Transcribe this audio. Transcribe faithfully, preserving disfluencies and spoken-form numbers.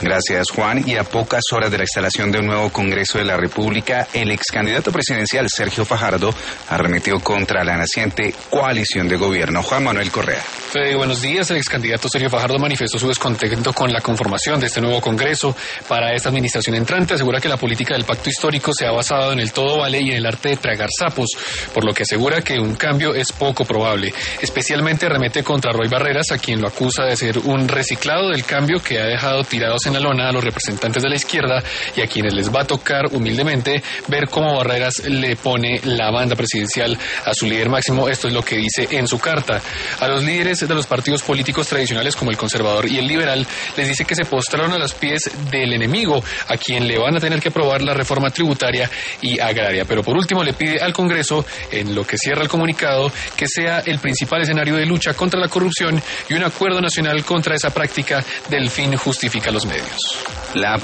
Gracias, Juan. Y a pocas horas de la instalación de un nuevo Congreso de la República, el ex candidato presidencial Sergio Fajardo arremetió contra la naciente coalición de gobierno. Juan Manuel Correa. Fede, buenos días. El ex candidato Sergio Fajardo manifestó su descontento con la conformación de este nuevo Congreso para esta administración entrante. Asegura que la política del pacto histórico se ha basado en el todo vale y en el arte de tragar sapos, por lo que asegura que un cambio es poco probable. Especialmente arremete contra Roy Barreras, a quien lo acusa de ser un reciclado del cambio que ha dejado tirados en la lona a los representantes de la izquierda y a quienes les va a tocar humildemente ver cómo Barreras le pone la banda presidencial a su líder máximo. Esto es lo que dice en su carta. A los líderes de los partidos políticos tradicionales como el conservador y el liberal les dice que se postraron a los pies del enemigo, a quien le van a tener que aprobar la reforma tributaria y agraria. Pero por último le pide al Congreso, en lo que cierra el comunicado, que sea el principal escenario de lucha contra la corrupción y un acuerdo nacional contra esa práctica del fin justifica los medios. La